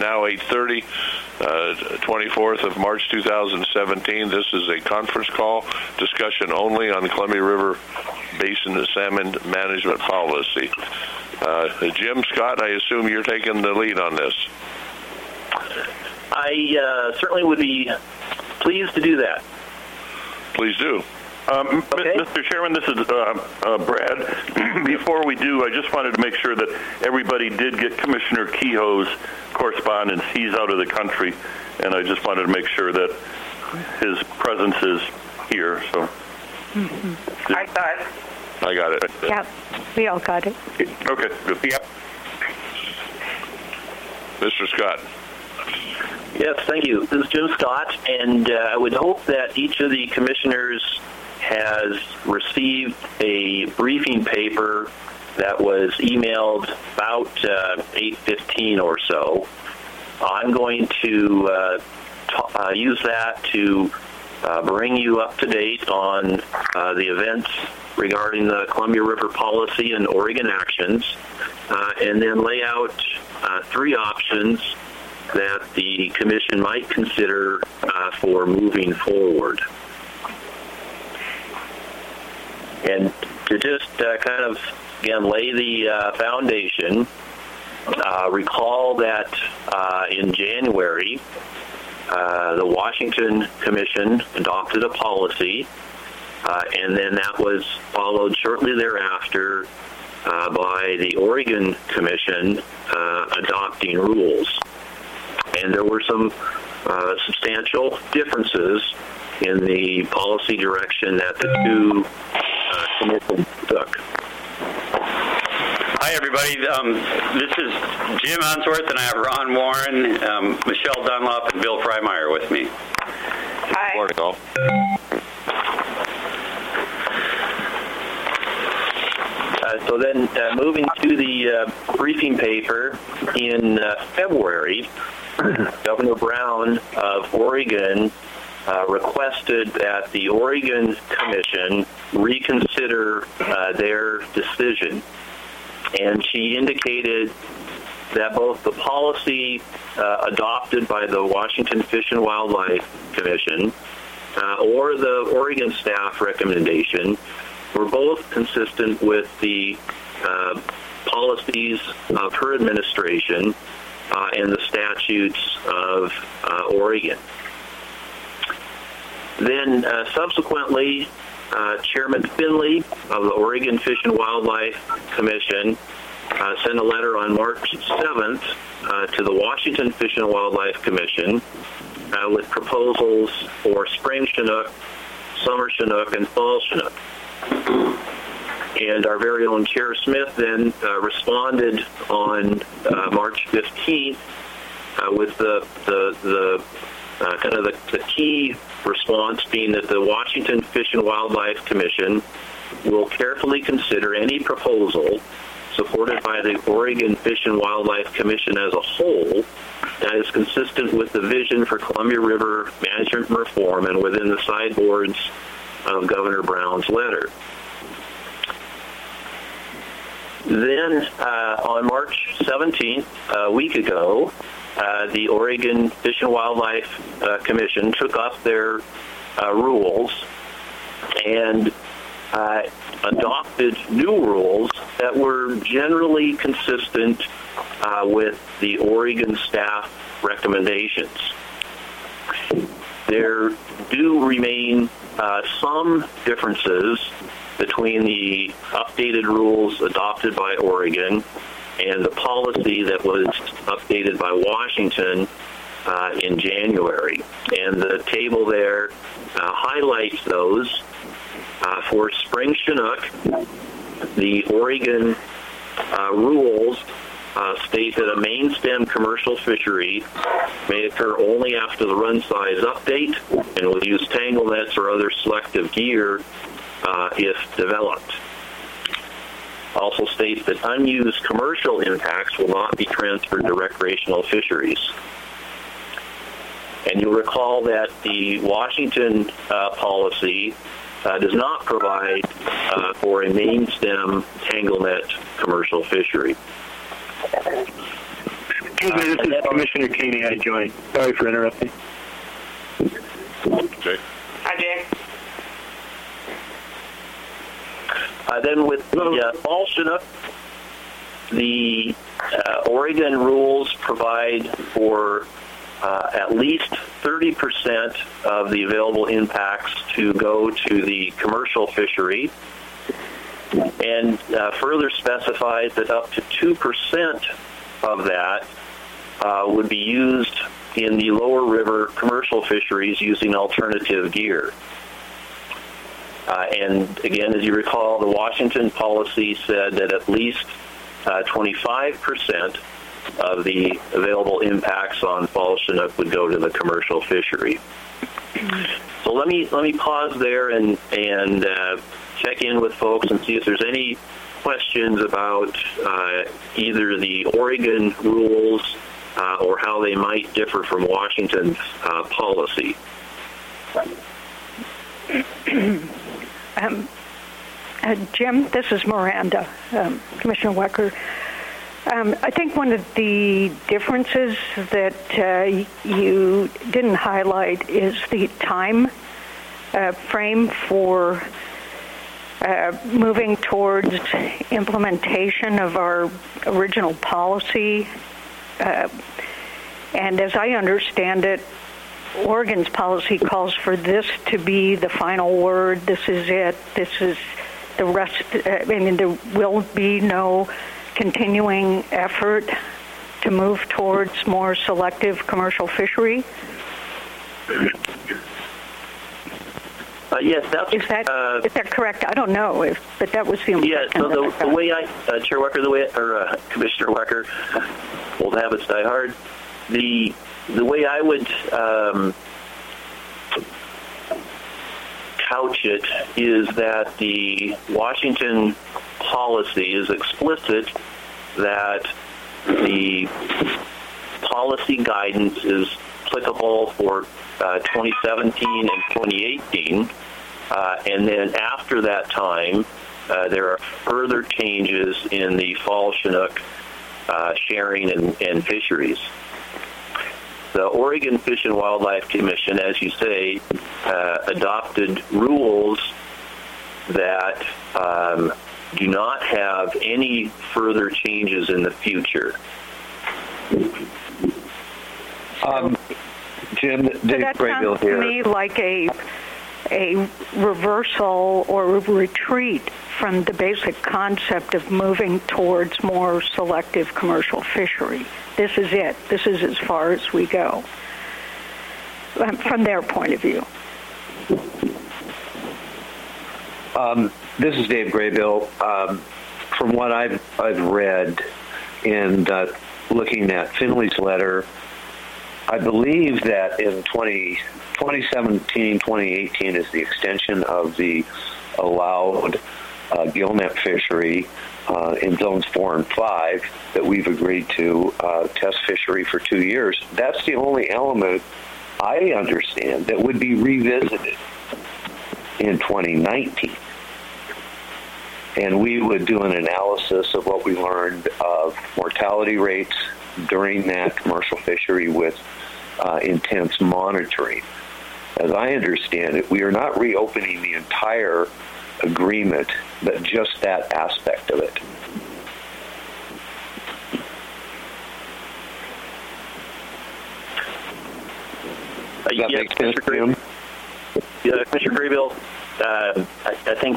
Now 8:30, 24th of March 2017. This is a conference call, discussion only on the Columbia River Basin salmon management policy. Jim Scott, I assume you're taking the lead on this. I certainly would be pleased to do that. Please do. Okay. Mr. Chairman, this is Brad. Before we do, I just wanted to make sure that everybody did get Commissioner Kehoe's correspondence. He's out of the country, and I just wanted to make sure that his presence is here. So, I got it. I got it. Yep, we all got it. Okay, good. Yep. Mr. Scott. Yes, thank you. This is Jim Scott, and I would hope that each of the commissioners has received a briefing paper that was emailed about 8:15 or so. I'm going to use that to bring you up to date on the events regarding the Columbia River policy and Oregon actions, and then lay out 3 options that the Commission might consider for moving forward. And to just kind of, again, lay the foundation, recall that in January, the Washington Commission adopted a policy, and then that was followed shortly thereafter by the Oregon Commission adopting rules. And there were some substantial differences in the policy direction that the 2 commissions took. Hi, everybody. This is Jim Unsworth, and I have Ron Warren, Michelle Dunlop, and Bill Freimeyer with me. Hi. Morning, all. So then moving to the briefing paper in February, Governor Brown of Oregon requested that the Oregon Commission reconsider their decision. And she indicated that both the policy adopted by the Washington Fish and Wildlife Commission or the Oregon staff recommendation were both consistent with the policies of her administration and the statutes of Oregon. Then subsequently, Chairman Finley of the Oregon Fish and Wildlife Commission sent a letter on March 7th to the Washington Fish and Wildlife Commission with proposals for spring Chinook, summer Chinook, and fall Chinook. And our very own Chair Smith then responded on March 15th with the kind of the key response being that the Washington Fish and Wildlife Commission will carefully consider any proposal supported by the Oregon Fish and Wildlife Commission as a whole that is consistent with the vision for Columbia River management reform and within the sideboards of Governor Brown's letter. Then on March 17th, a week ago, the Oregon Fish and Wildlife Commission took up their rules and adopted new rules that were generally consistent with the Oregon staff recommendations. There do remain some differences between the updated rules adopted by Oregon and the policy that was updated by Washington in January. And the table there highlights those. For spring Chinook, the Oregon rules state that a main stem commercial fishery may occur only after the run size update and will use tangle nets or other selective gear if developed. Also states that unused commercial impacts will not be transferred to recreational fisheries. And you'll recall that the Washington policy does not provide for a main stem tangle net commercial fishery. Excuse me, this is Commissioner Keeney. I joined. Sorry for interrupting. Jay? Hi, Jay. Then with the fall Chinook, the Oregon rules provide for at least 30% of the available impacts to go to the commercial fishery, and further specifies that up to 2% of that would be used in the lower river commercial fisheries using alternative gear. And again, as you recall, the Washington policy said that at least 25% of the available impacts on fall Chinook would go to the commercial fishery. So let me pause there and check in with folks and see if there's any questions about either the Oregon rules or how they might differ from Washington's policy. Jim, this is Miranda, Commissioner Wecker. I think one of the differences that you didn't highlight is the time frame for moving towards implementation of our original policy. And as I understand it, Oregon's policy calls for this to be the final word. This is it. This is the rest. I mean, there will be no continuing effort to move towards more selective commercial fishery. Yes, is that correct? I don't know, but that was the impression. Yeah. So the way Chair Wecker, Commissioner Wecker, old habits die hard. The way I would couch it is that the Washington policy is explicit that the policy guidance is applicable for 2017 and 2018, and then after that time, there are further changes in the fall Chinook sharing and fisheries. The Oregon Fish and Wildlife Commission, as you say, adopted rules that do not have any further changes in the future. Jim, Dave Graybill here. That sounds to me like a reversal or a retreat from the basic concept of moving towards more selective commercial fishery. This is it. This is as far as we go, from their point of view. This is Dave Graybill. From what I've read and looking at Finley's letter, I believe that in 2017, 2018 is the extension of the allowed gillnet fishery in zones 4 and 5 that we've agreed to test fishery for 2 years. That's the only element I understand that would be revisited in 2019. And we would do an analysis of what we learned of mortality rates during that commercial fishery with intense monitoring. As I understand it, we are not reopening the entire agreement, but just that aspect of it. Does that make sense, Jim? Yeah, Commissioner Graybill, I think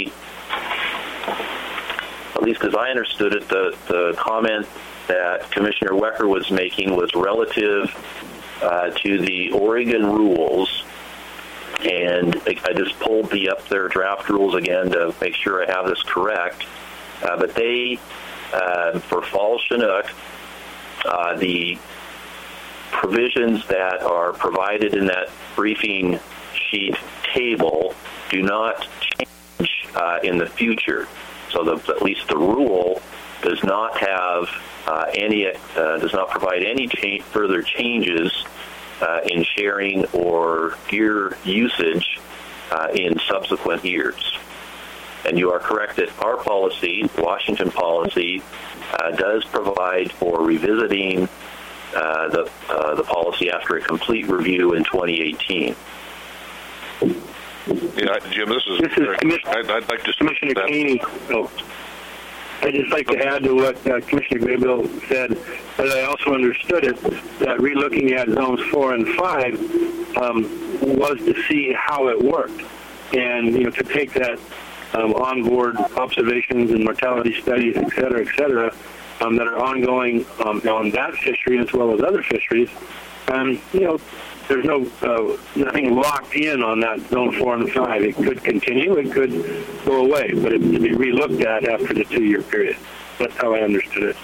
at least as I understood it, the comment that Commissioner Wecker was making was relative to the Oregon rules, and I just pulled their draft rules again to make sure I have this correct. But they, for fall Chinook, the provisions that are provided in that briefing sheet table do not change in the future. So at least the rule does not have does not provide any further changes in sharing or gear usage in subsequent years. And you are correct that our policy, Washington policy, does provide for revisiting the policy after a complete review in 2018. Yeah, Jim, this is I'd like to Commissioner Caney. I'd just like to add to what Commissioner Graybill said, but I also understood it, that relooking at zones 4 and 5 was to see how it worked, and to take that onboard observations and mortality studies, et cetera, that are ongoing on that fishery as well as other fisheries, and there's nothing locked in on that zone 4 and 5. It could continue, it could go away, but it to be relooked at after the 2-year period. That's how I understood it.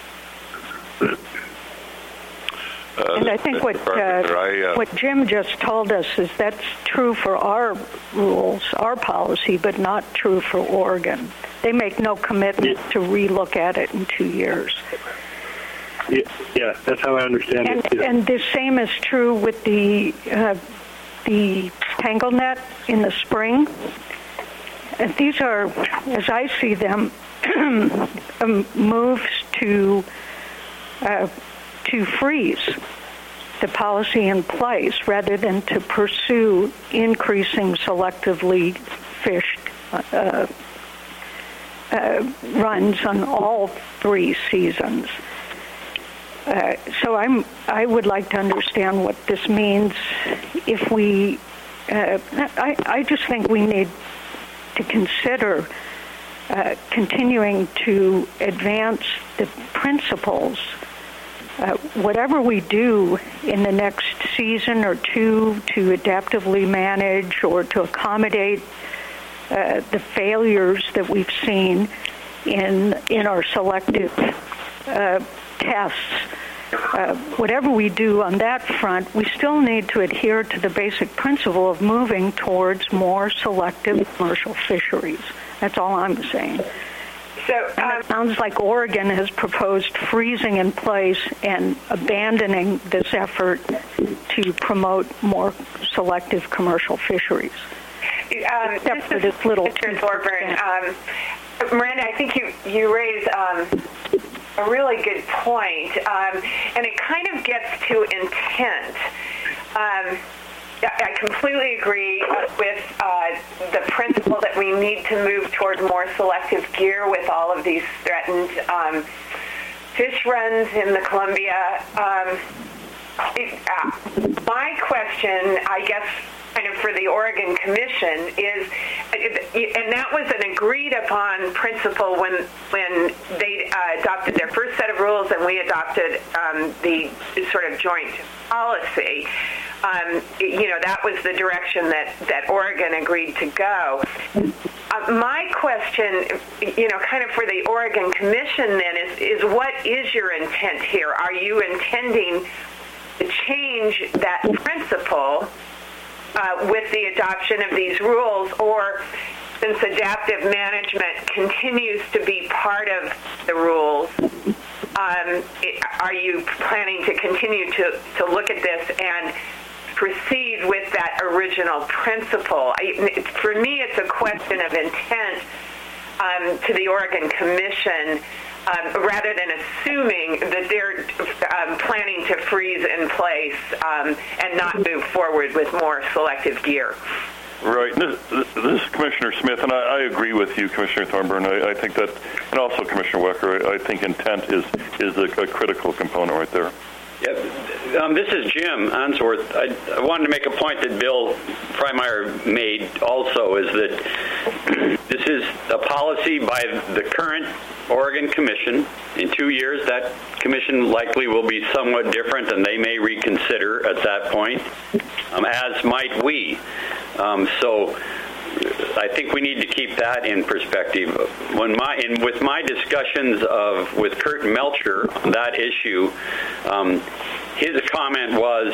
And I think what Jim just told us is that's true for our rules, our policy, but not true for Oregon. They make no commitment to relook at it in 2 years. Yeah, that's how I understand it too. And the same is true with the tangle net in the spring. And these are, as I see them, moves to freeze the policy in place rather than to pursue increasing selectively fished runs on all 3 seasons. So I would like to understand what this means if we, I just think we need to consider continuing to advance the principles. Whatever we do in the next season or 2 to adaptively manage or to accommodate the failures that we've seen in our selective tests, whatever we do on that front, we still need to adhere to the basic principle of moving towards more selective commercial fisheries. That's all I'm saying. So it sounds like Oregon has proposed freezing in place and abandoning this effort to promote more selective commercial fisheries. Except for this little Mr. Thorburn. Miranda, I think you raise a really good point, and it kind of gets to intent. I completely agree with the principle that we need to move toward more selective gear with all of these threatened fish runs in the Columbia. My question, I guess, kind of for the Oregon Commission is, and that was an agreed upon principle when they adopted their first set of rules and we adopted the sort of joint policy. That was the direction that Oregon agreed to go. My question, kind of for the Oregon Commission then is what is your intent here? Are you intending to change that principle with the adoption of these rules, or since adaptive management continues to be part of the rules, are you planning to continue to look at this and proceed with that original principle? For me, it's a question of intent to the Oregon Commission, rather than assuming that they're planning to freeze in place and not move forward with more selective gear. Right. This is Commissioner Smith, and I agree with you, Commissioner Thorburn. I think that, and also Commissioner Wecker, I think intent is a critical component right there. Yep. This is Jim Answorth. I wanted to make a point that Bill Freimeyer made also, is that this is a policy by the current Oregon Commission. In 2 years, that commission likely will be somewhat different, and they may reconsider at that point, as might we. So I think we need to keep that in perspective. With my discussions with Kurt Melcher on that issue, his comment was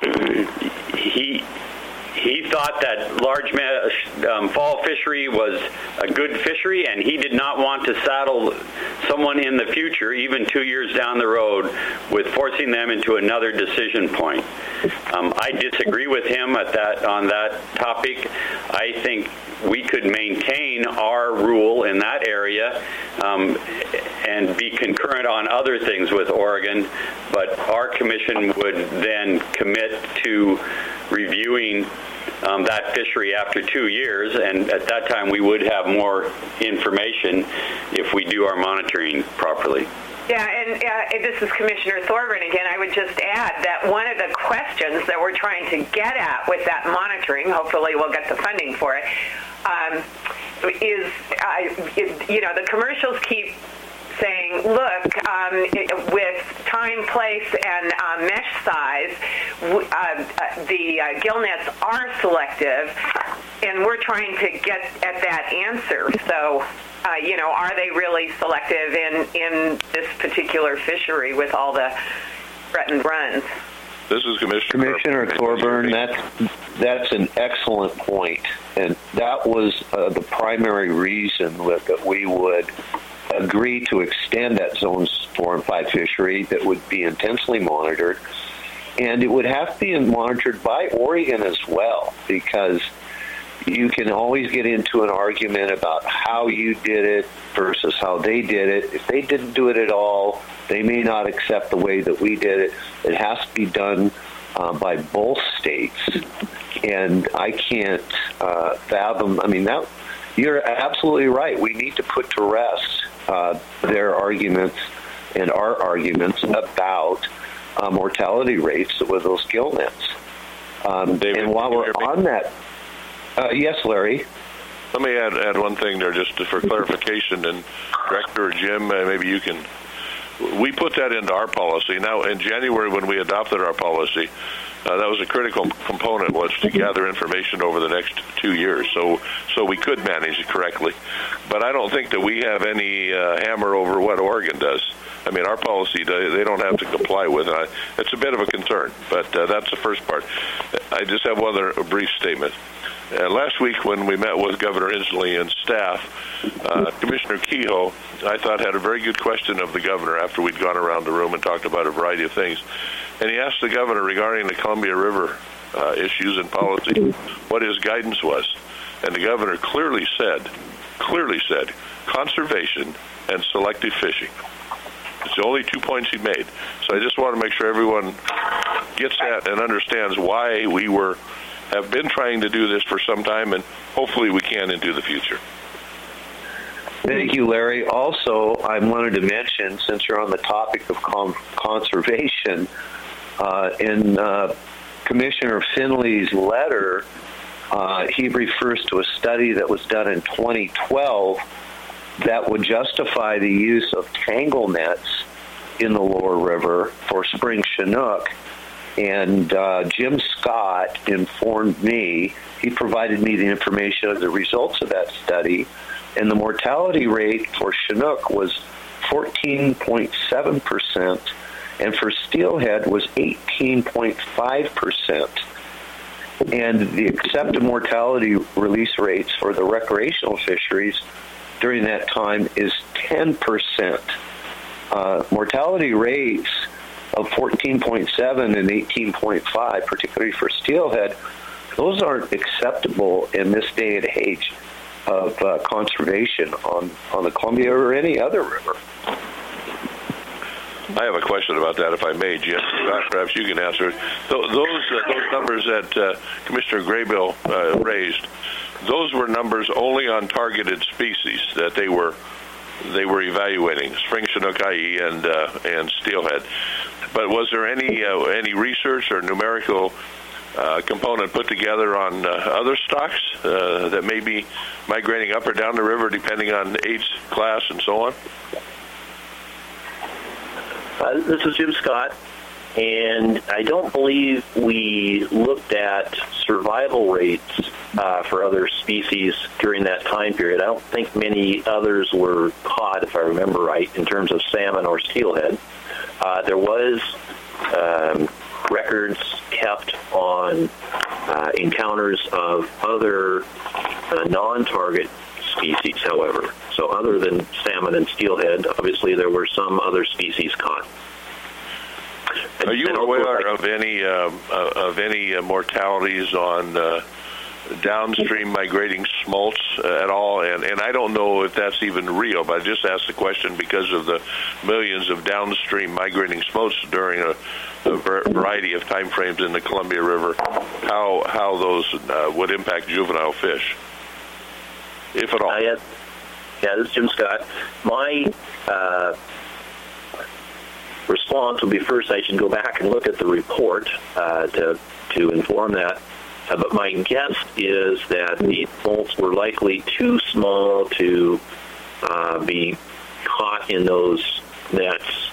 he thought that large fall fishery was a good fishery, and he did not want to saddle someone in the future, even 2 years down the road, with forcing them into another decision point. I disagree with him on that topic. I think we could maintain our rule in that area and be concurrent on other things with Oregon, but our commission would then commit to reviewing that fishery after 2 years, and at that time we would have more information if we do our monitoring properly. Yeah, and this is Commissioner Thorburn again. I would just add that one of the questions that we're trying to get at with that monitoring, hopefully we'll get the funding for it, is, the commercials keep saying, look, with time, place, and mesh size, the gill nets are selective, and we're trying to get at that answer. So, are they really selective in this particular fishery with all the threatened runs? This is Commissioner Thorburn. That's an excellent point, and that was the primary reason that we would agree to extend that zones 4 and 5 fishery that would be intensely monitored, and it would have to be monitored by Oregon as well, because you can always get into an argument about how you did it versus how they did it. If they didn't do it at all, they may not accept the way that we did it. It has to be done by both states, and I can't fathom. You're absolutely right. We need to put to rest their arguments and our arguments about mortality rates with those gill nets. David, and while we're on that, yes, Larry. Let me add one thing there just for clarification, and Director Jim, maybe you can. We put that into our policy. Now, in January when we adopted our policy, that was a critical component, was to gather information over the next 2 years, so we could manage it correctly. But I don't think that we have any hammer over what Oregon does. Our policy, they don't have to comply with it. It's a bit of a concern, but that's the first part. I just have one other brief statement. Last week when we met with Governor Inslee and staff, Commissioner Kehoe, I thought, had a very good question of the governor after we'd gone around the room and talked about a variety of things. And he asked the governor regarding the Columbia River issues and policy what his guidance was. And the governor clearly said, conservation and selective fishing. It's the only 2 points he made. So I just want to make sure everyone gets that and understands why we have been trying to do this for some time, and hopefully we can into the future. Thank you, Larry. Also, I wanted to mention, since you're on the topic of conservation, in Commissioner Finley's letter, he refers to a study that was done in 2012 that would justify the use of tangle nets in the lower river for spring Chinook. And Jim Scott informed me, he provided me the information of the results of that study, and the mortality rate for Chinook was 14.7%, and for steelhead was 18.5%. And the accepted mortality release rates for the recreational fisheries during that time is 10%. Mortality rates of 14.7 and 18.5, particularly for steelhead, those aren't acceptable in this day and age of conservation on the Columbia or any other river. I have a question about that, if I may, Jim. Perhaps you can answer it. Those numbers that Commissioner Graybill raised, those were numbers only on targeted species that they were evaluating, spring Chinook, IE, and steelhead. But was there any research or numerical component put together on other stocks that may be migrating up or down the river depending on age, class, and so on? This is Jim Scott, and I don't believe we looked at survival rates for other species during that time period. I don't think many others were caught, if I remember right, in terms of salmon or steelhead. There was records kept on encounters of other non-target species, however. So other than salmon and steelhead, obviously there were some other species caught. Are you aware of any mortalities on downstream migrating smolts at all? And I don't know if that's even real, but I just asked the question because of the millions of downstream migrating smolts during a variety of time frames in the Columbia River, how those would impact juvenile fish, if at all. Yeah, this is Jim Scott. My response would be, first I should go back and look at the report to inform that. But my guess is that the smolts were likely too small to be caught in those nets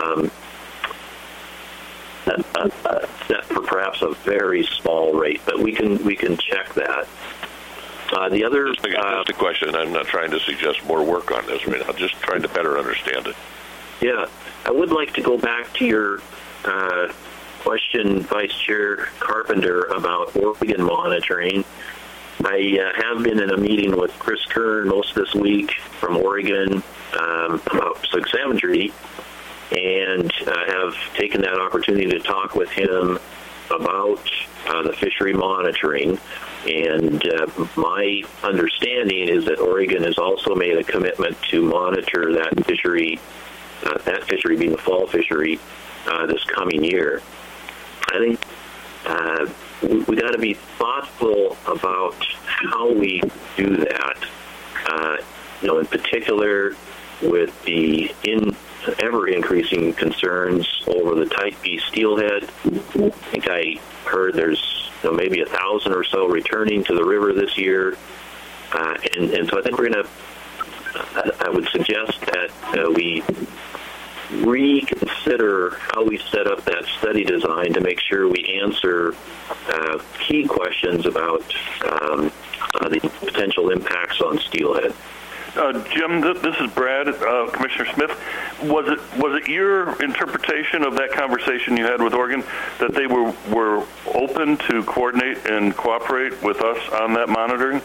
set for perhaps a very small rate. But we can check that. The other just a question. I'm not trying to suggest more work on this. I mean, I'm just trying to better understand it. Yeah, I would like to go back to your question, Vice Chair Carpenter, about Oregon monitoring. I have been in a meeting with Chris Kern most this week from Oregon about Sug salmon treaty, and have taken that opportunity to talk with him about the fishery monitoring. And my understanding is that Oregon has also made a commitment to monitor that fishery being the fall fishery, this coming year. I think we got to be thoughtful about how we do that. In particular, with the ever increasing concerns over the type B steelhead. I think I heard there's maybe 1,000 or so returning to the river this year, and so I think we're going to. I would suggest that we reconsider how we set up that study design to make sure we answer key questions about the potential impacts on steelhead. Jim, this is Brad. Commissioner Smith, was it your interpretation of that conversation you had with Oregon that they were open to coordinate and cooperate with us on that monitoring?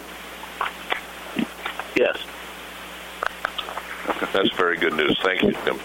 Yes. Okay. That's very good news. Thank you, Jim.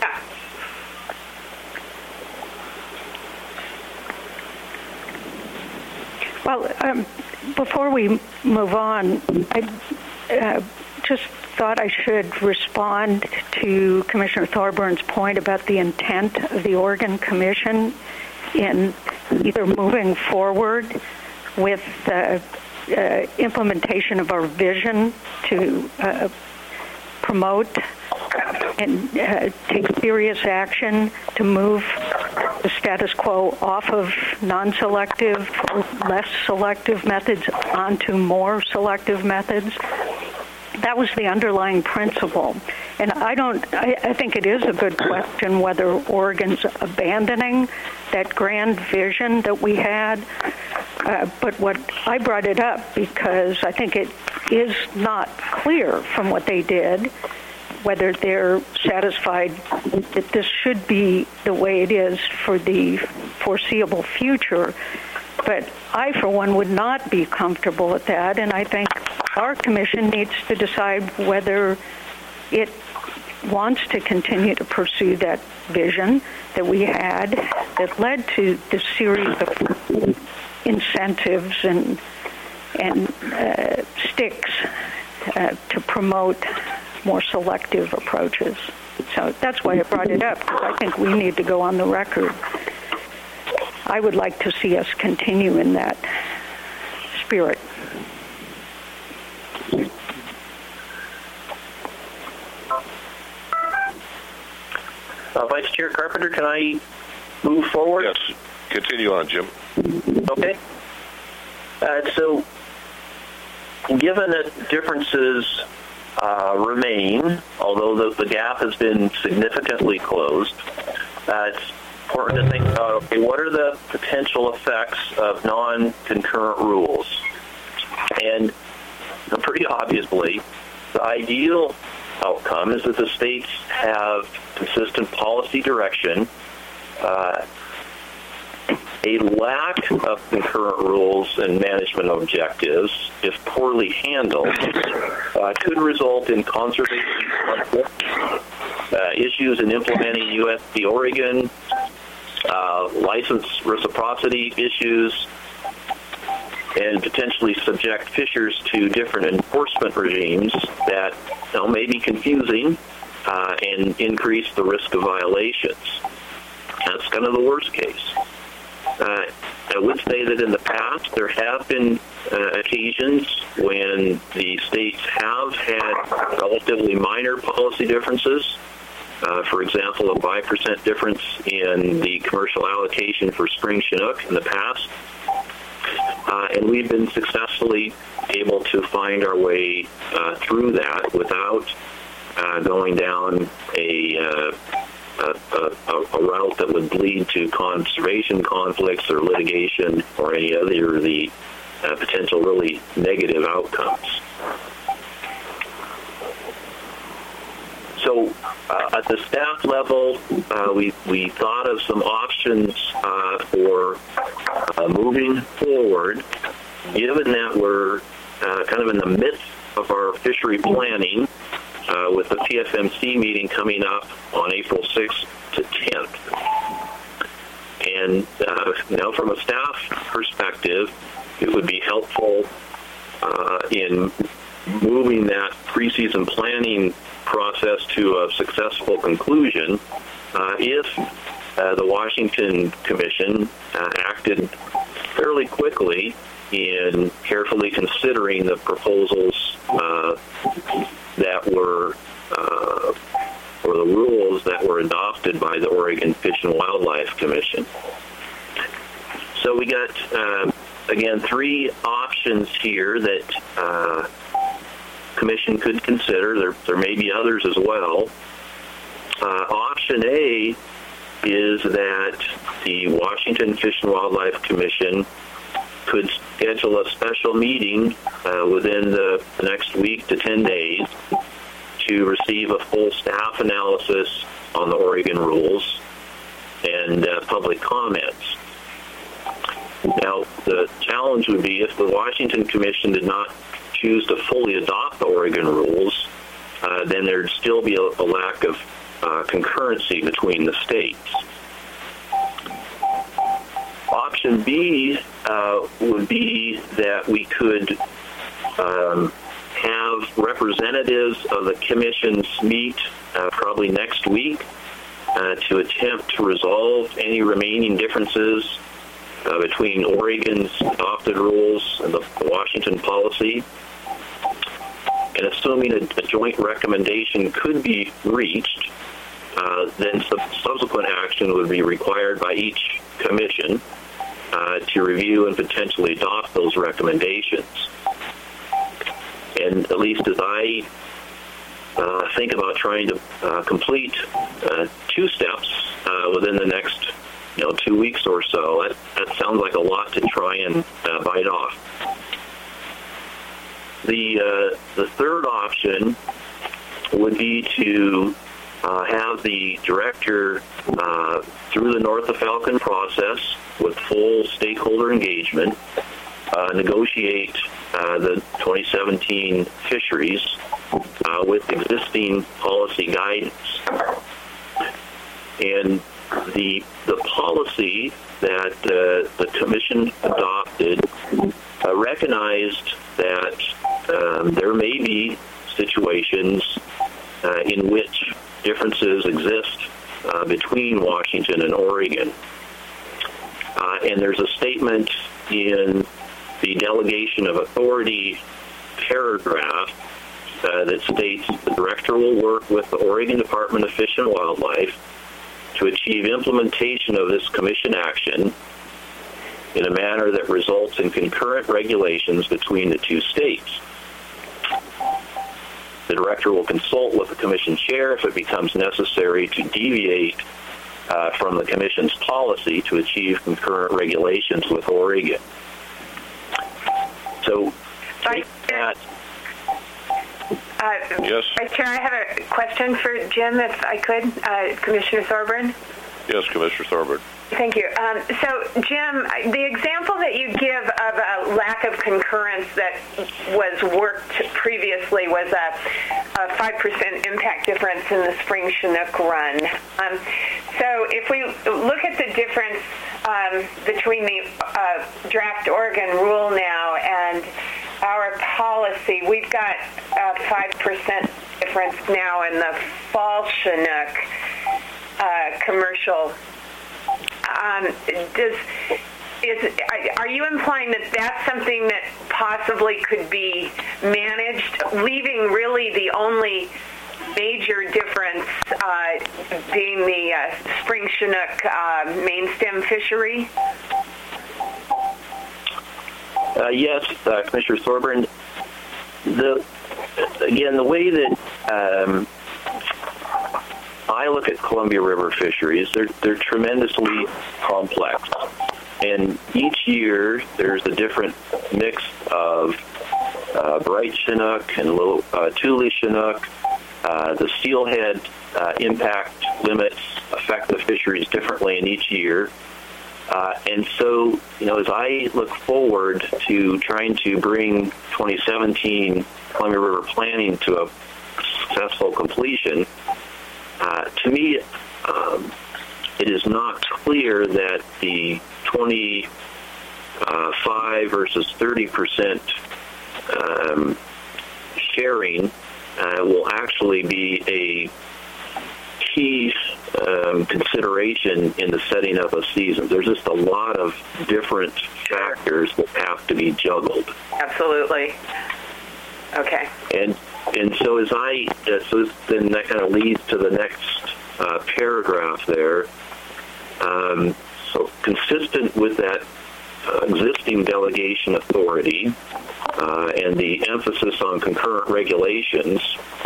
Well, before we move on, I just thought I should respond to Commissioner Thorburns' point about the intent of the Oregon Commission in either moving forward with implementation of our vision to promote and take serious action to move the status quo off of non-selective or less selective methods onto more selective methods. That was the underlying principle. And I think it is a good question whether Oregon's abandoning that grand vision that we had. But what I brought it up because I think it is not clear from what they did whether they're satisfied that this should be the way it is for the foreseeable future. But I, for one, would not be comfortable with that, and I think our commission needs to decide whether it wants to continue to pursue that vision that we had that led to this series of incentives and sticks to promote more selective approaches. So that's why I brought it up, because I think we need to go on the record. I would like to see us continue in that spirit. Vice Chair Carpenter, can I move forward? Yes. Continue on, Jim. Okay. So, given that differences remain, although the gap has been significantly closed, it's important to think about, okay, what are the potential effects of non-concurrent rules? And pretty obviously, the ideal outcome is that the states have consistent policy direction. A lack of concurrent rules and management objectives, if poorly handled, could result in conservation conflict, issues in implementing USP Oregon, license reciprocity issues, and potentially subject fishers to different enforcement regimes that may be confusing and increase the risk of violations. That's kind of the worst case. I would say that in the past there have been occasions when the states have had relatively minor policy differences. For example, a 5% difference in the commercial allocation for spring Chinook in the past. And we've been successfully able to find our way through that without going down a route that would lead to conservation conflicts or litigation or any other of the potential really negative outcomes. So at the staff level, we thought of some options for moving forward, given that we're kind of in the midst of our fishery planning with the PFMC meeting coming up on April 6th to 10th. And from a staff perspective, it would be helpful in moving that preseason planning process to a successful conclusion if the Washington Commission acted fairly quickly in carefully considering the proposals that were or the rules that were adopted by the Oregon Fish and Wildlife Commission. So we got, again, three options here that Commission could consider. There may be others as well. Option A is that the Washington Fish and Wildlife Commission could schedule a special meeting within the next week to 10 days to receive a full staff analysis on the Oregon rules and public comments. Now, the challenge would be if the Washington Commission did not choose to fully adopt the Oregon rules, then there'd still be a lack of concurrency between the states. Option B would be that we could have representatives of the commissions meet probably next week to attempt to resolve any remaining differences between Oregon's adopted rules and the Washington policy. And assuming a joint recommendation could be reached, then subsequent action would be required by each commission to review and potentially adopt those recommendations. And at least as I think about trying to complete two steps within the next 2 weeks or so, that sounds like a lot to try and bite off. The third option would be to have the director through the North of Falcon process with full stakeholder engagement negotiate the 2017 fisheries with existing policy guidance. And the policy that the Commission adopted recognized that there may be situations in which differences exist between Washington and Oregon. And there's a statement in the delegation of authority paragraph that states the director will work with the Oregon Department of Fish and Wildlife to achieve implementation of this commission action in a manner that results in concurrent regulations between the two states. The director will consult with the commission chair if it becomes necessary to deviate from the commission's policy to achieve concurrent regulations with Oregon. So, take that. Yes. Vice Chair, I have a question for Jim, if I could. Commissioner Thorburn? Yes, Commissioner Thorburn. Thank you. So, Jim, the example that you give of a lack of concurrence that was worked previously was a 5% impact difference in the spring Chinook run. So if we look at the difference between the draft Oregon rule now and our policy, we've got a 5% difference now in the fall Chinook commercial. Are you implying that that's something that possibly could be managed, leaving really the only major difference being the spring Chinook main stem fishery? Yes, Commissioner Thorburn. The way that I look at Columbia River fisheries, they're tremendously complex. And each year there's a different mix of bright Chinook and little Thule Chinook. The steelhead impact limits affect the fisheries differently in each year. And so, as I look forward to trying to bring 2017 Columbia River planning to a successful completion, to me, it is not clear that the 25 versus 30% sharing will actually be a key consideration in the setting up of seasons. There's just a lot of different factors that have to be juggled. Absolutely. Okay. And so then that kind of leads to the next paragraph there. So consistent with that existing delegation authority and the emphasis on concurrent regulations,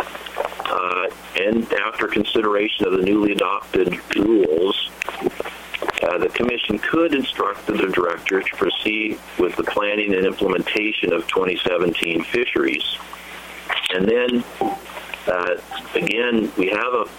and after consideration of the newly adopted rules, the Commission could instruct the Director to proceed with the planning and implementation of 2017 fisheries. And then, again, we have a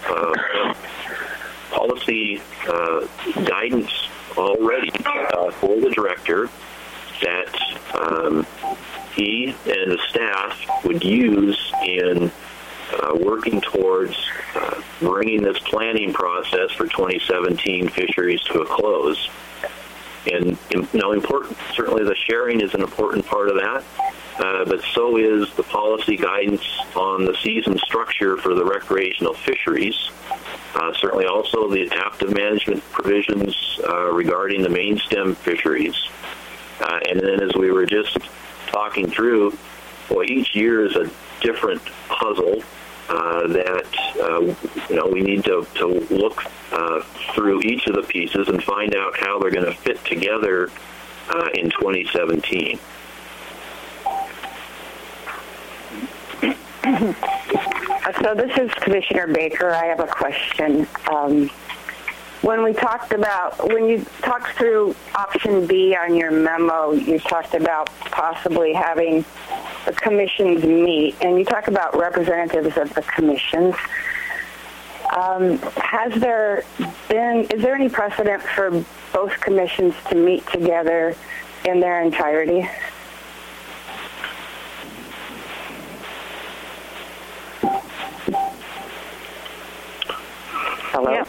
policy guidance already for the Director that he and the staff would use in working towards bringing this planning process for 2017 fisheries to a close. And, important, certainly the sharing is an important part of that, but so is the policy guidance on the season structure for the recreational fisheries. Certainly also the adaptive management provisions regarding the main stem fisheries. And then as we were just talking through, each year is a different puzzle that we need to look through each of the pieces and find out how they're going to fit together in 2017. So this is Commissioner Baker. I have a question. When you talked through option B on your memo, you talked about possibly having the commissions meet, and you talk about representatives of the commissions. Is there any precedent for both commissions to meet together in their entirety? Hello? Yeah.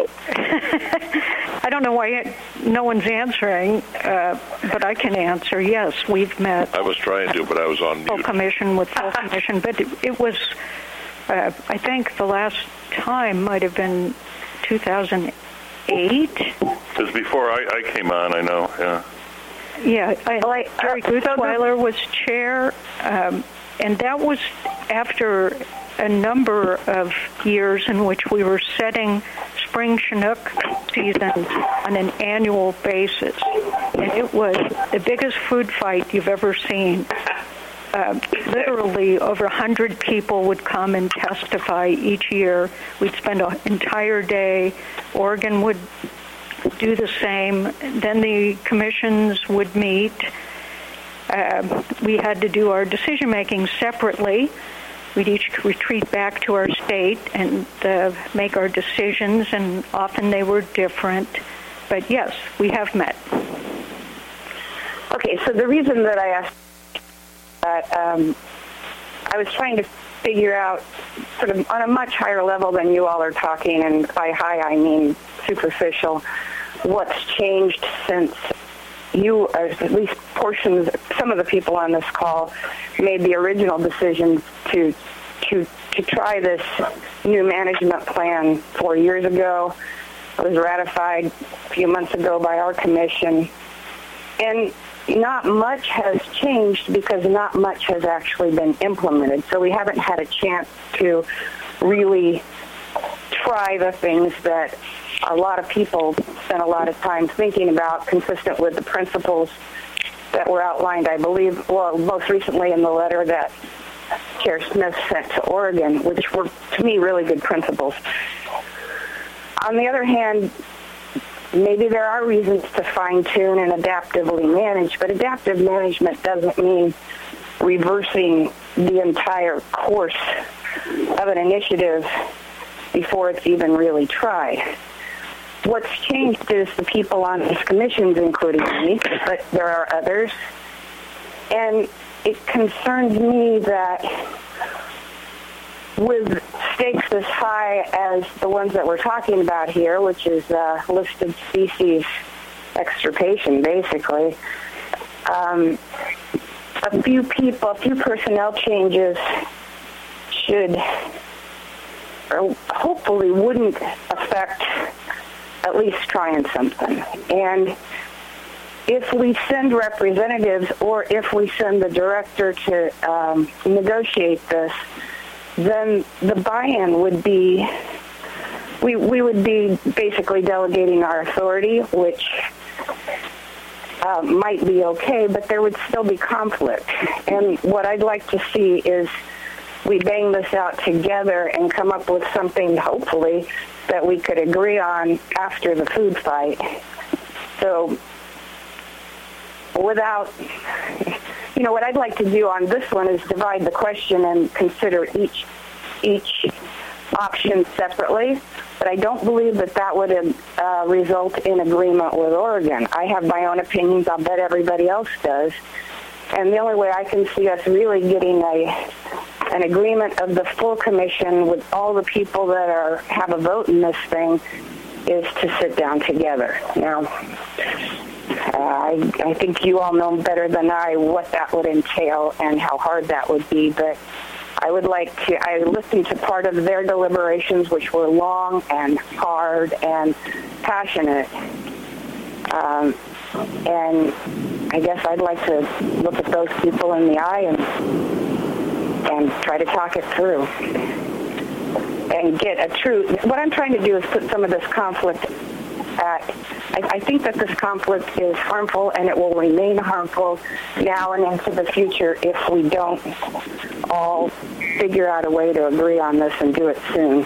I don't know why no one's answering, but I can answer. Yes, we've met. I was trying to, but I was on mute. Full commission, but it was, I think the last time might have been 2008. It was before I came on, I know, yeah. Yeah, Jerry Gutzweiler was chair, and that was after a number of years in which we were setting spring Chinook season on an annual basis. And it was the biggest food fight you've ever seen. Literally over 100 people would come and testify each year. We'd spend an entire day. Oregon would do the same. Then the commissions would meet. We had to do our decision-making separately. We'd each retreat back to our state and make our decisions, and often they were different. But yes, we have met. Okay, so the reason that I asked that, I was trying to figure out sort of on a much higher level than you all are talking, and by high I mean superficial, what's changed since you, or at least portions, some of the people on this call, made the original decision to try this new management plan 4 years ago. It was ratified a few months ago by our commission. And not much has changed because not much has actually been implemented. So we haven't had a chance to really try the things that a lot of people spent a lot of time thinking about, consistent with the principles that were outlined, I believe, well, most recently in the letter that Chair Smith sent to Oregon, which were, to me, really good principles. On the other hand, maybe there are reasons to fine-tune and adaptively manage, but adaptive management doesn't mean reversing the entire course of an initiative before it's even really tried. What's changed is the people on this commission, including me, but there are others, and it concerns me that with stakes as high as the ones that we're talking about here, which is listed species extirpation, basically, a few personnel changes should, or hopefully wouldn't affect at least trying something. And if we send representatives or if we send the director to negotiate this, then the buy-in would be, we would be basically delegating our authority, which might be okay, but there would still be conflict. And what I'd like to see is we bang this out together and come up with something, hopefully, that we could agree on after the food fight. So without, what I'd like to do on this one is divide the question and consider each option separately, but I don't believe that would result in agreement with Oregon. I have my own opinions. I'll bet everybody else does. And the only way I can see us really getting an agreement of the full commission with all the people that have a vote in this thing is to sit down together. Now, I think you all know better than I what that would entail and how hard that would be, but I listened to part of their deliberations, which were long and hard and passionate, and I guess I'd like to look at those people in the eye and try to talk it through and get a true. What I'm trying to do is put some of this conflict at. I think that this conflict is harmful, and it will remain harmful now and into the future if we don't all figure out a way to agree on this and do it soon.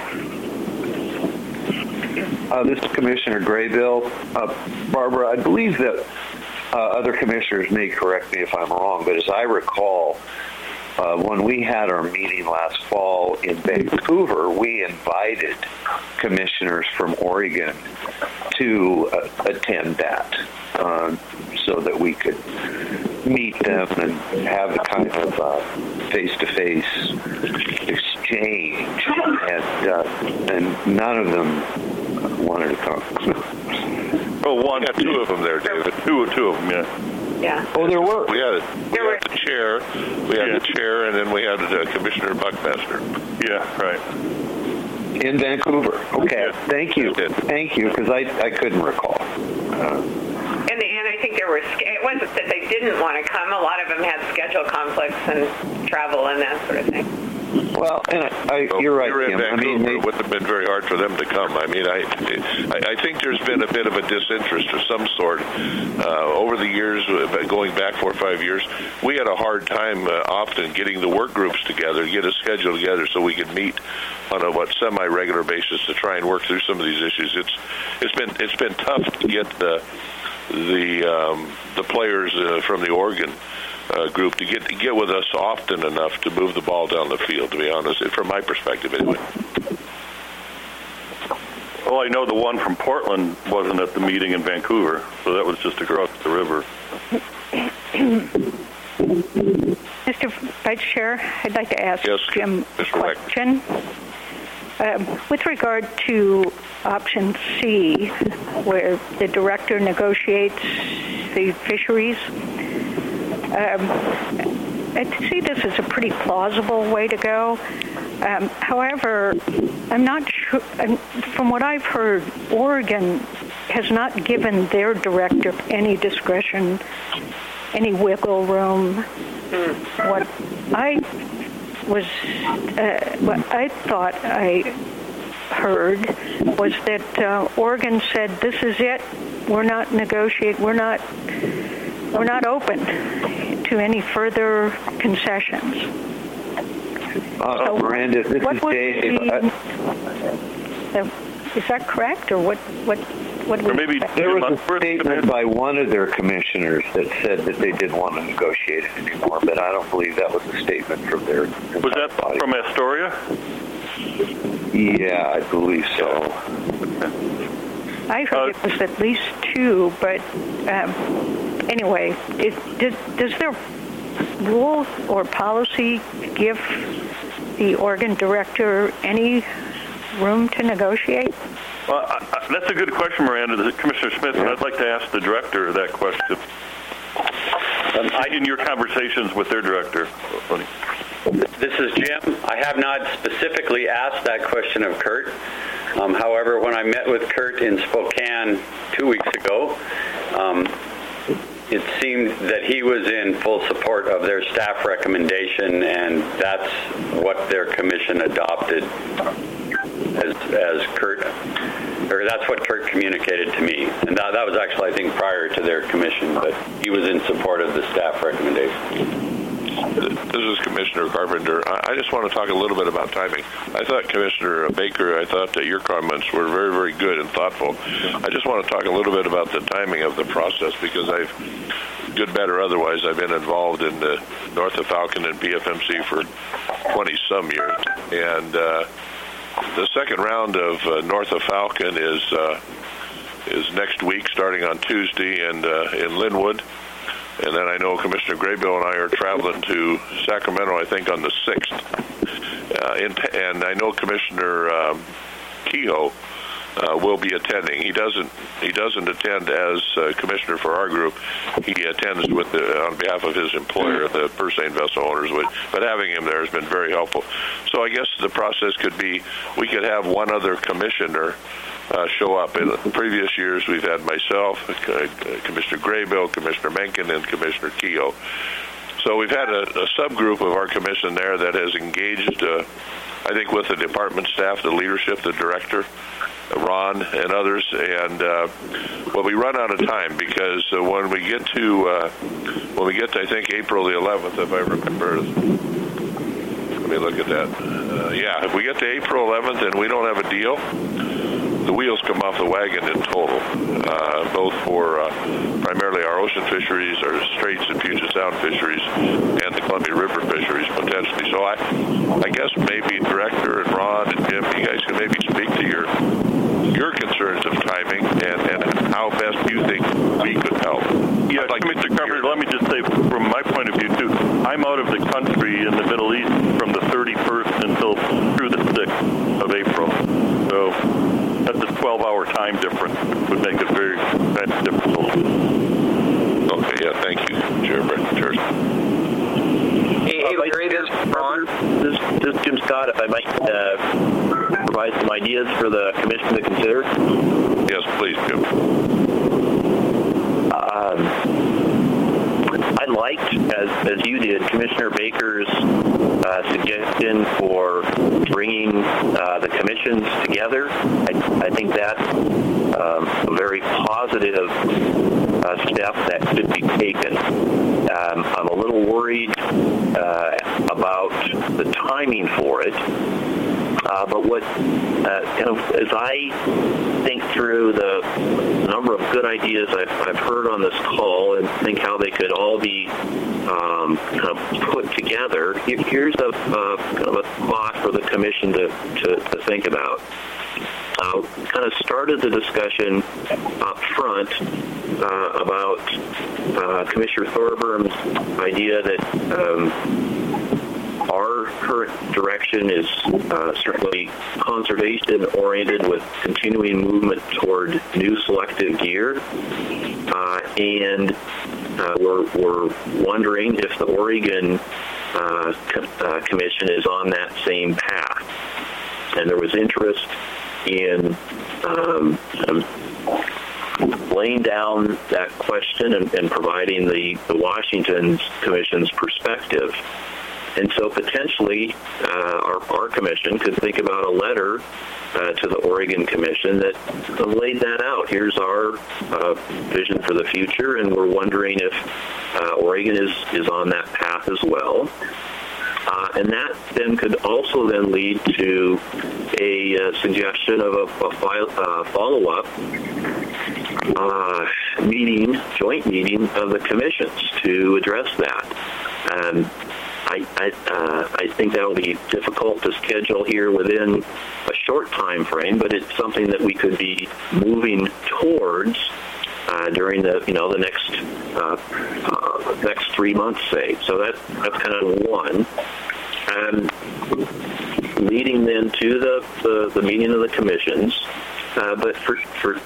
This is Commissioner Graybill. Barbara, I believe that other commissioners may correct me if I'm wrong, but as I recall, when we had our meeting last fall in Vancouver, we invited commissioners from Oregon to attend that so that we could meet them and have a kind of face-to-face exchange. And none of them wanted to come. Oh, one, yeah, two of them there, David. Two of them, yeah. Yeah. Oh, there were. We had the chair. We had the chair, and then we had Commissioner Buckmaster. Yeah, right. In Vancouver. Okay. Yeah. Thank you. Thank you, because I couldn't recall. In the end, I think there were. It wasn't that they didn't want to come. A lot of them had schedule conflicts and travel and that sort of thing. Well, and you're right, Kim. It wouldn't have been very hard for them to come. I mean, I think there's been a bit of a disinterest of some sort over the years, going back 4 or 5 years. We had a hard time often getting the work groups together, get a schedule together so we could meet on a semi-regular basis to try and work through some of these issues. It's been tough to get the players from the Oregon group to get with us often enough to move the ball down the field, to be honest, from my perspective anyway. Oh, I know the one from Portland wasn't at the meeting in Vancouver, so that was just across the river. Mr. Vice Chair, I'd like to ask Jim a question. With regard to option C, where the director negotiates the fisheries, I see this as a pretty plausible way to go. However, I'm not sure, from what I've heard, Oregon has not given their director any discretion, any wiggle room. What I thought I heard was that Oregon said, "This is it. We're not negotiating. We're not open to any further concessions." So Miranda, this is Dave. Is that correct, or what? There was a statement by one of their commissioners that said that they didn't want to negotiate it anymore, but I don't believe that was a statement from their Was that body. From Astoria? Yeah, I believe so. I heard it was at least two, but anyway, does their rule or policy give the Oregon director any room to negotiate? Well, that's a good question, Miranda. Commissioner Smith, and I'd like to ask the director that question. In your conversations with their director. This is Jim. I have not specifically asked that question of Kurt. However, when I met with Kurt in Spokane 2 weeks ago, it seemed that he was in full support of their staff recommendation, and that's what their commission adopted as Kurt, or that's what Kurt communicated to me. And that was actually, I think, prior to their commission, but he was in support of the staff recommendation. This is Commissioner Carpenter. I just want to talk a little bit about timing. I thought, Commissioner Baker, I thought that your comments were very, very good and thoughtful. I just want to talk a little bit about the timing of the process, because good, bad, or otherwise, I've been involved in the North of Falcon and PFMC for 20-some years. And the second round of North of Falcon is next week, starting on Tuesday, and in Linwood. And then I know Commissioner Graybill and I are traveling to Sacramento, I think, on the 6th. And I know Commissioner Kehoe will be attending. He doesn't attend as commissioner for our group. He attends on behalf of his employer, the Purse Seine Vessel Owners. But having him there has been very helpful. So I guess the process could be we could have one other commissioner show up. In previous years, we've had myself, Commissioner Graybill, Commissioner Mencken, and Commissioner Kehoe. So we've had a subgroup of our commission there that has engaged, I think, with the department staff, the leadership, the director, Ron, and others. And well, we run out of time, because when we get to I think, April the 11th, if I remember. Let me look at that. If we get to April 11th and we don't have a deal, the wheels come off the wagon in total, both for primarily our ocean fisheries, our Straits and Puget Sound fisheries, and the Columbia River fisheries, potentially. So I guess maybe Director and Ron and Jim, you guys can maybe speak to your concerns of timing and how best you think we could help. Yeah, Mr. Carpenter, let me just say, from my point of view, too, I'm out of the country in the Middle East from the 31st until through the 6th of April. So that's a 12-hour time difference. It would make it very difficult. Okay, yeah, thank you, Chairman. Hey, Larry, this is Jim Scott. If I might provide some ideas for the commission to consider. Yes, please, Jim. I liked, as you did, Commissioner Baker's suggestion for bringing the commissions together. I think that's a very positive step that should be taken. I'm a little worried about the timing for it. But what, as I think through the number of good ideas I've heard on this call and think how they could all be kind of put together, here's kind of a thought for the commission to think about. kind of started the discussion up front about Commissioner Thorburm's idea that our current direction is certainly conservation-oriented with continuing movement toward new selective deer. And we're wondering if the Oregon Commission is on that same path. And there was interest in laying down that question and providing the Washington Commission's perspective. And so potentially our commission could think about a letter to the Oregon Commission that laid that out. Here's our vision for the future, and we're wondering if Oregon is on that path as well. And that then could also then lead to a suggestion of a follow-up joint meeting of the commissions to address that. I think that will be difficult to schedule here within a short time frame, but it's something that we could be moving towards during the next 3 months, say. So that's kind of one. Leading then to the meeting of the commissions. But for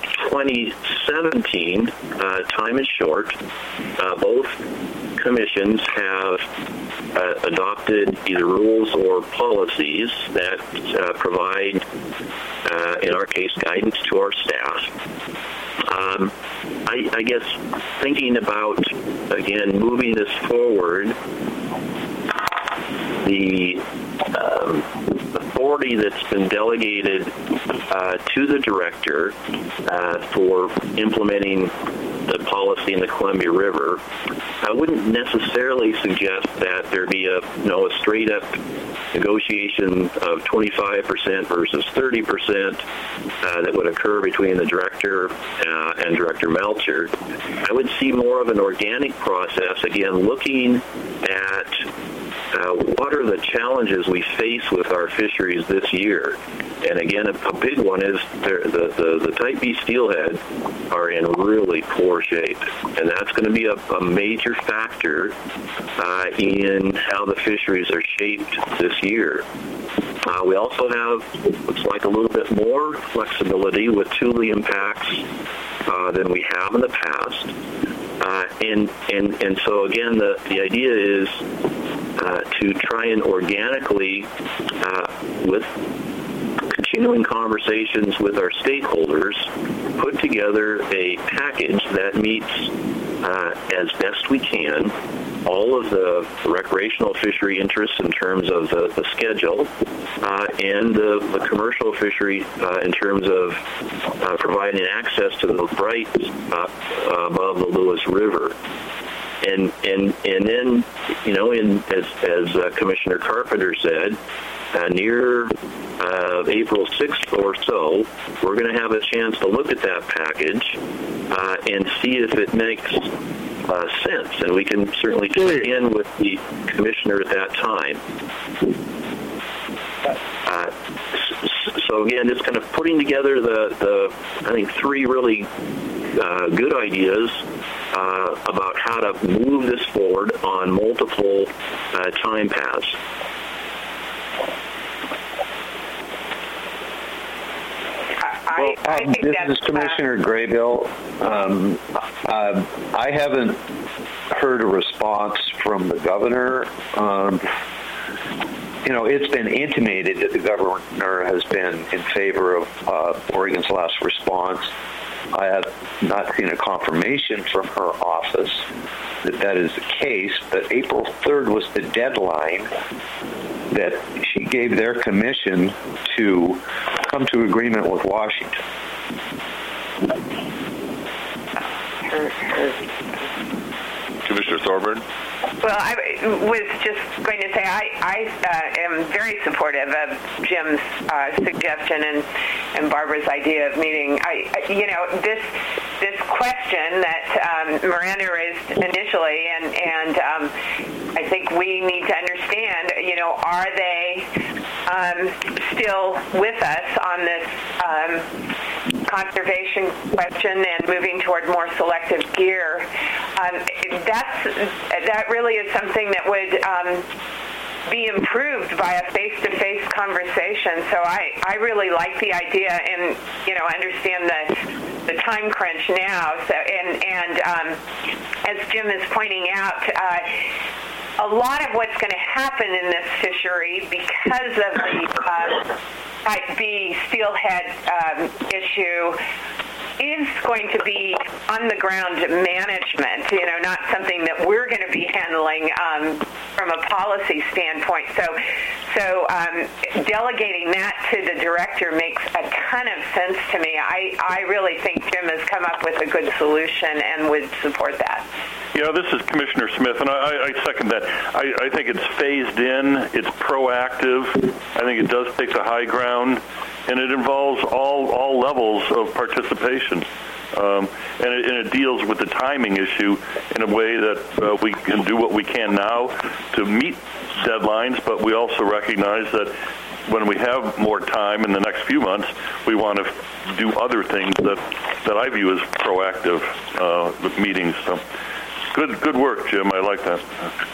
2017, time is short. Both commissions have adopted either rules or policies that provide, in our case, guidance to our staff. I guess thinking about, again, moving this forward, the authority that's been delegated to the director for implementing the policy in the Columbia River, I wouldn't necessarily suggest that there be a straight-up negotiation of 25% versus 30% that would occur between the director and Director Melcher. I would see more of an organic process, again, looking at what are the challenges we face with our fisheries this year. And again, a big one is the Type B steelhead are in really poor shape. And that's going to be a major factor in how the fisheries are shaped this year. We also have, looks like, a little bit more flexibility with tule impacts than we have in the past. And so, again, the idea is to try and organically, with continuing conversations with our stakeholders, put together a package that meets, as best we can, all of the recreational fishery interests in terms of the schedule, and the commercial fishery in terms of providing access to those rights above the Lewis River. And then, as Commissioner Carpenter said, near April 6th or so, we're going to have a chance to look at that package and see if it makes sense. And we can certainly check in with the commissioner at that time. So again, it's kind of putting together the I think, three really good ideas about how to move this forward on multiple time paths. This is Commissioner Graybill. I haven't heard a response from the governor. It's been intimated that the governor has been in favor of Oregon's last response. I have not seen a confirmation from her office that is the case, but April 3rd was the deadline that she gave their commission to come to agreement with Washington. Commissioner Thorburn? Well, I was just going to say I am very supportive of Jim's suggestion and Barbara's idea of meeting. This question that Miranda raised initially, and I think we need to understand, are they still with us on this conservation question and moving toward more selective gear? That really is something that would be improved by a face-to-face conversation. So I really like the idea, and understand the time crunch now. So and as Jim is pointing out, a lot of what's going to happen in this fishery because of the Type B steelhead issue is going to be on-the-ground management, not something that we're going to be handling from a policy standpoint. So delegating that to the director makes a ton of sense to me. I really think Jim has come up with a good solution and would support that. Yeah, this is Commissioner Smith, and I second that. I think it's phased in, it's proactive. I think it does take the high ground, and it involves all levels of participation. And it deals with the timing issue in a way that we can do what we can now to meet deadlines, but we also recognize that when we have more time in the next few months, we want to do other things that I view as proactive meetings. So good work, Jim. I like that.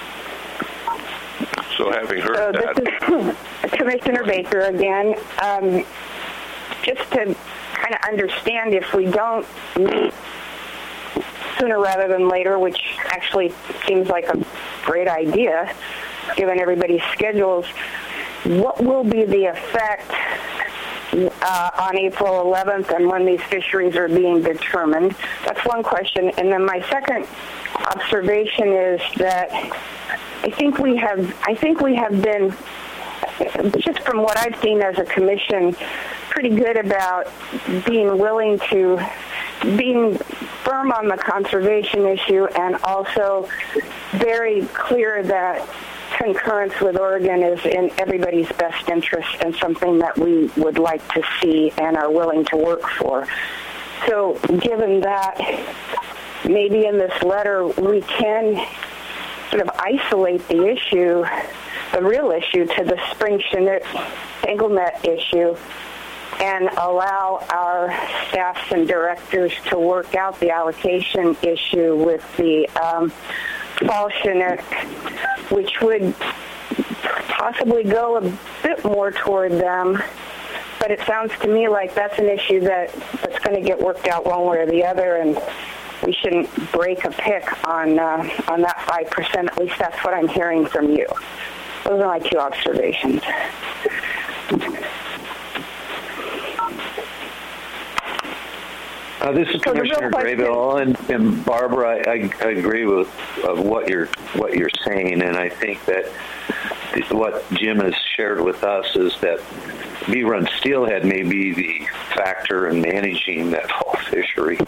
So having heard that, this is Commissioner Baker again. Just to kind of understand, if we don't meet sooner rather than later, which actually seems like a great idea given everybody's schedules, what will be the effect on April 11th and when these fisheries are being determined? That's one question. And then my second observation is that I think we have been, just from what I've seen as a commission, pretty good about being firm on the conservation issue, and also very clear that concurrence with Oregon is in everybody's best interest and something that we would like to see and are willing to work for. So given that, maybe in this letter we can sort of isolate the issue, the real issue, to the spring Chinook tanglenet issue, and allow our staffs and directors to work out the allocation issue with the fall Chinook, which would possibly go a bit more toward them. But it sounds to me like that's an issue that's going to get worked out one way or the other, and we shouldn't break a pick on that 5%. At least that's what I'm hearing from you. Those are my two observations. This is Commissioner Graybill, and Barbara. I agree with what you're saying, and I think that what Jim has shared with us is that bee-run steelhead may be the factor in managing that fall fishery,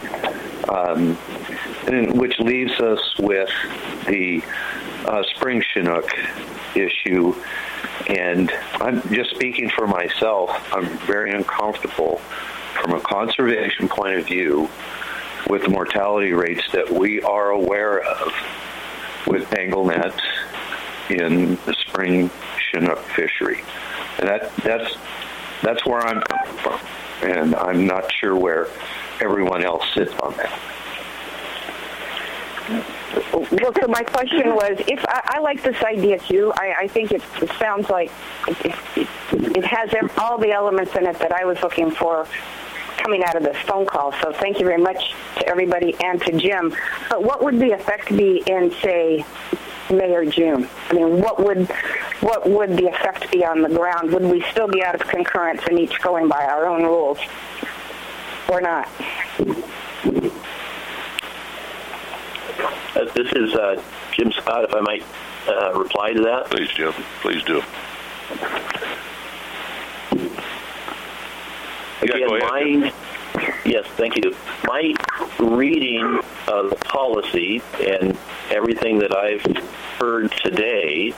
which leaves us with the spring Chinook issue. And I'm just speaking for myself. I'm very uncomfortable from a conservation point of view with the mortality rates that we are aware of with tanglenet in the spring Chinook fishery. And that's where I'm coming from. And I'm not sure where everyone else sits on that. Well, so my question was, if I like this idea too, I think it sounds like it has all the elements in it that I was looking for coming out of this phone call. So thank you very much to everybody and to Jim. But what would the effect be in, say, May or June? I mean, what would the effect be on the ground? Would we still be out of concurrence and each going by our own rules, or not? This is Jim Scott, if I might reply to that. Please, Jim. Please do. Again, yes, thank you. My reading of the policy and everything that I've heard today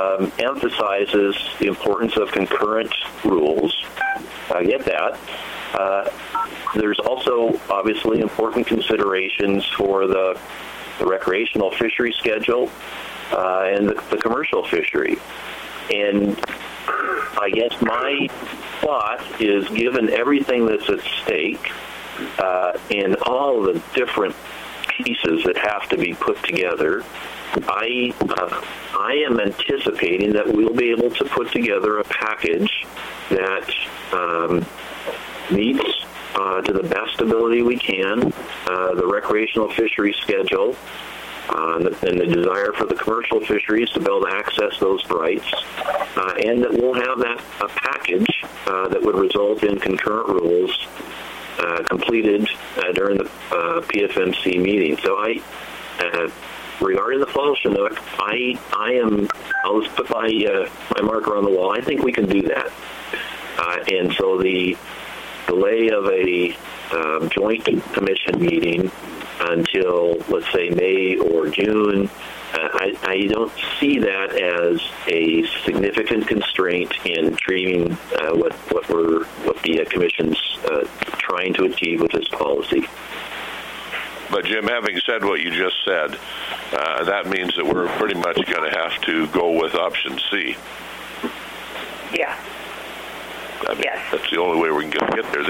emphasizes the importance of concurrent rules. I get that. There's also obviously important considerations for the recreational fishery schedule and the commercial fishery. And I guess my thought is, given everything that's at stake and all the different pieces that have to be put together, I am anticipating that we'll be able to put together a package that meets to the best ability we can the recreational fishery schedule and the desire for the commercial fisheries to be able to access those rights, and that we'll have a package that would result in concurrent rules completed during the PFMC meeting. So regarding the fall Chinook, I'll just put my marker on the wall. I think we can do that. And so the delay of a joint commission meeting until, let's say, May or June, I don't see that as a significant constraint in treating what the commission's trying to achieve with this policy. But Jim, having said what you just said, that means that we're pretty much going to have to go with option C. Yeah. Yes. That's the only way we can get there.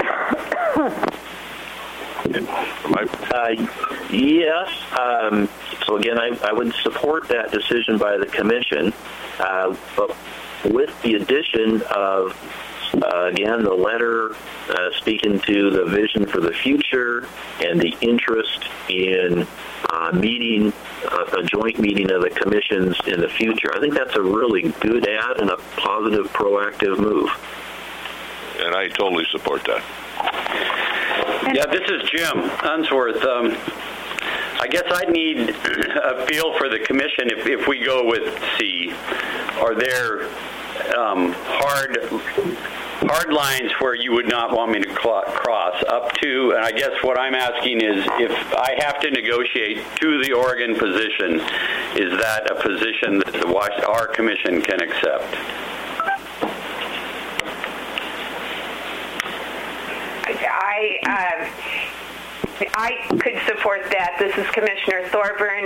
Yes. So again, I would support that decision by the commission, but with the addition of, again, the letter speaking to the vision for the future and the interest in meeting a joint meeting of the commissions in the future. I think that's a really good add and a positive, proactive move. And I totally support that. Yeah, this is Jim Unsworth. I guess I need a feel for the commission if we go with C. Are there hard lines where you would not want me to cross up to? And I guess what I'm asking is, if I have to negotiate to the Oregon position, is that a position that our commission can accept? I could support that. This is Commissioner Thorburn.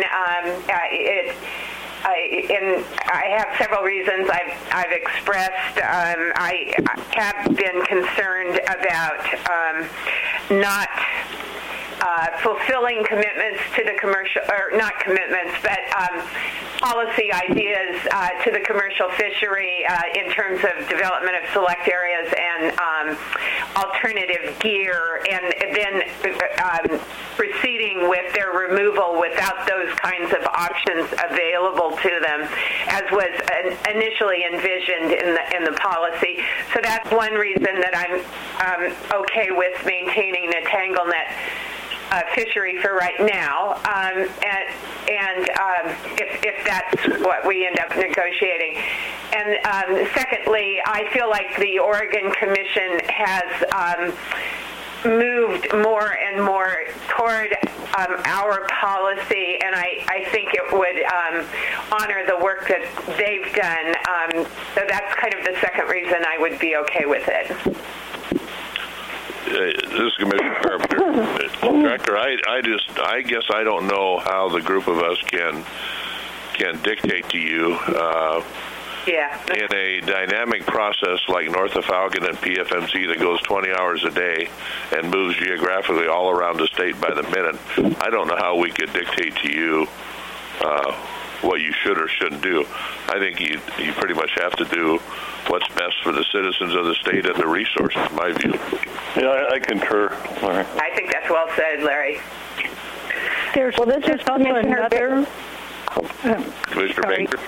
And I have several reasons I've expressed. I have been concerned about not fulfilling commitments to the commercial, or not commitments, but policy ideas to the commercial fishery in terms of development of select areas and alternative gear, and then proceeding with their removal without those kinds of options available to them, as was initially envisioned in the policy. So that's one reason that I'm okay with maintaining the tanglenet fishery for right now, and if that's what we end up negotiating. And secondly, I feel like the Oregon Commission has moved more and more toward our policy, and I think it would honor the work that they've done. So that's kind of the second reason I would be okay with it. This is Commissioner Carpenter. Director, I guess I don't know how the group of us can dictate to you in a dynamic process like North of Falcon and PFMC that goes 20 hours a day and moves geographically all around the state by the minute. I don't know how we could dictate to you what you should or shouldn't do. I think you pretty much have to do what's best for the citizens of the state and the resources, in my view. Yeah, I concur, Larry. I think that's well said, Larry. There's Commissioner Baker. Commissioner Baker?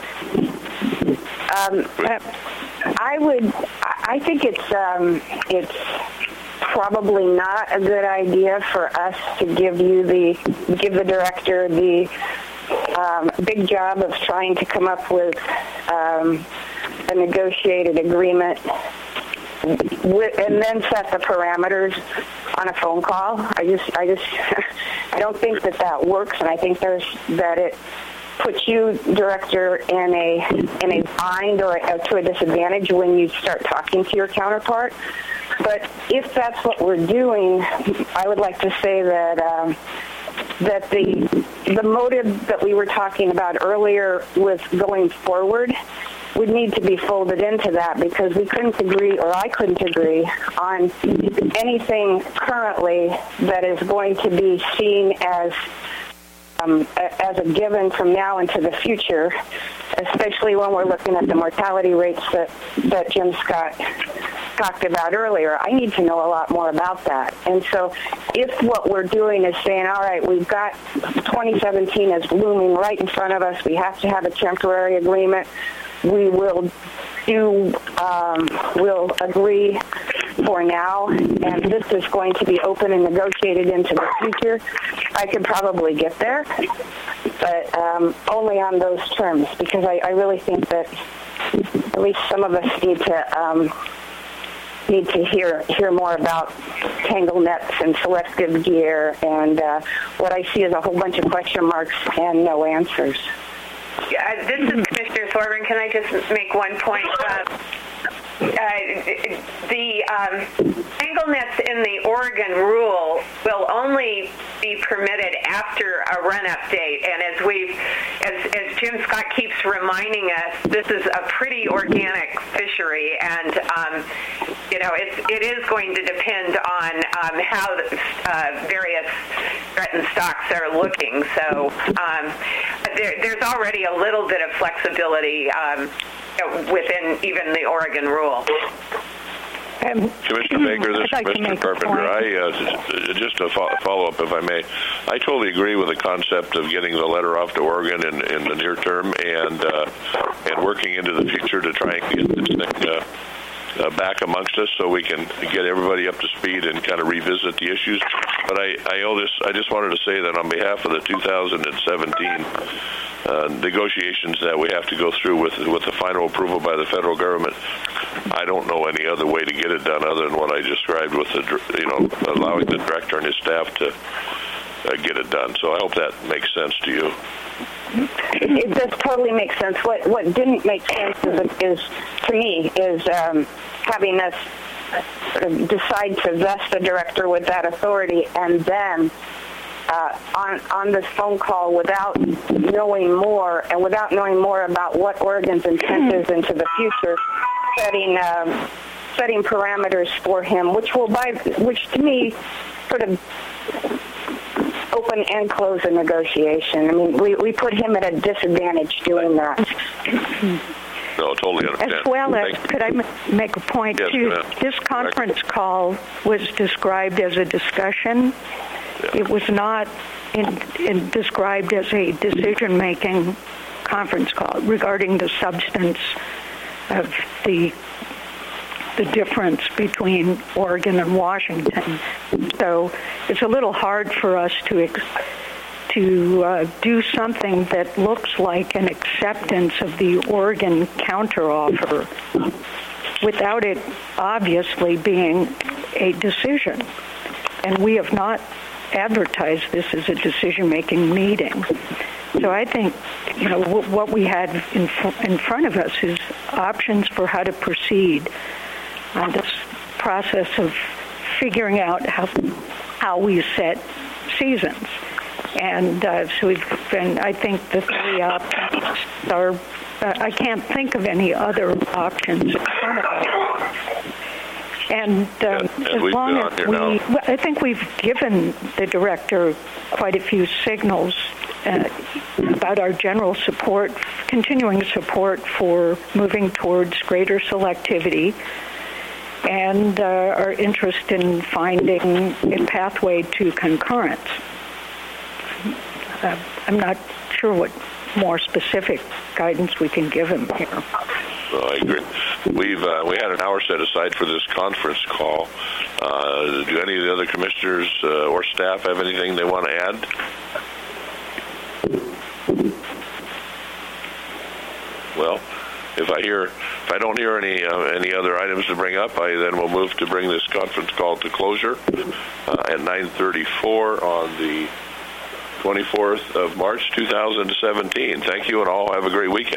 I think it's probably not a good idea for us to give the director the big job of trying to come up with a negotiated agreement and then set the parameters on a phone call. I don't think that works, and I think put you, Director, in a bind or to a disadvantage when you start talking to your counterpart. But if that's what we're doing, I would like to say that that the motive that we were talking about earlier with going forward would need to be folded into that, because we couldn't agree, or I couldn't agree, on anything currently that is going to be seen as a given from now into the future, especially when we're looking at the mortality rates that Jim Scott talked about earlier. I need to know a lot more about that. And so if what we're doing is saying, all right, we've got 2017 is looming right in front of us, we have to have a temporary agreement, we will we'll agree for now, and this is going to be open and negotiated into the future, I could probably get there, but only on those terms, because I really think that at least some of us need to hear more about tangle nets and selective gear, and what I see is a whole bunch of question marks and no answers. This is Commissioner Thorburn. Can I just make one point? The tangle nets in the Oregon rule will only be permitted after a run-up date, and as Jim Scott keeps reminding us, this is a pretty organic fishery, and it is going to depend on how the various threatened stocks are looking. So there's already a little bit of flexibility within even the Oregon rule. Commissioner Baker, this is Commissioner Carpenter. Just to follow up, if I may, I totally agree with the concept of getting the letter off to Oregon in the near term and working into the future to try and get this thing back amongst us so we can get everybody up to speed and kind of revisit the issues. But I just wanted to say that on behalf of the 2017 negotiations that we have to go through with the final approval by the federal government, I don't know any other way to get it done other than what I described with allowing the director and his staff to get it done. So I hope that makes sense to you. It does totally make sense. What didn't make sense is to me having us decide to vest the director with that authority, and then on this phone call without knowing more about what Oregon's intent is into the future, setting parameters for him, which to me sort of open and close a negotiation. I mean, we put him at a disadvantage doing that. No, totally understand. As well as, could I make a point, yes, too? This conference call was described as a discussion. Yeah. It was not described as a decision-making conference call regarding the substance of the difference between Oregon and Washington. So it's a little hard for us to do something that looks like an acceptance of the Oregon counteroffer without it obviously being a decision. And we have not advertised this as a decision-making meeting. So I think, what we had in front of us is options for how to proceed on this process of figuring out how we set seasons. And so I think the three options are, I can't think of any other options in front of us. And as long as I think we've given the director quite a few signals about our general support, continuing support for moving towards greater selectivity, and our interest in finding a pathway to concurrence. I'm not sure what more specific guidance we can give him here. Well, I agree. We had an hour set aside for this conference call. Do any of the other commissioners or staff have anything they want to add? Well, if I don't hear any other items to bring up, I then will move to bring this conference call to closure at 9:34 on the 24th of March 2017. Thank you, and all have a great weekend.